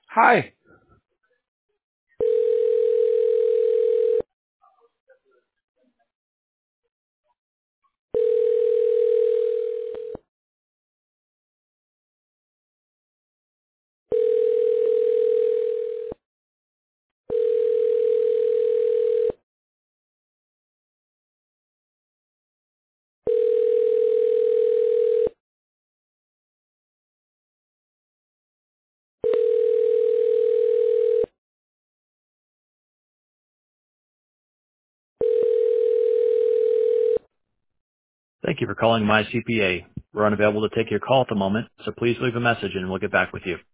Hi. Thank you for calling My CPA. We're unavailable to take your call at the moment, so please leave a message and we'll get back with you.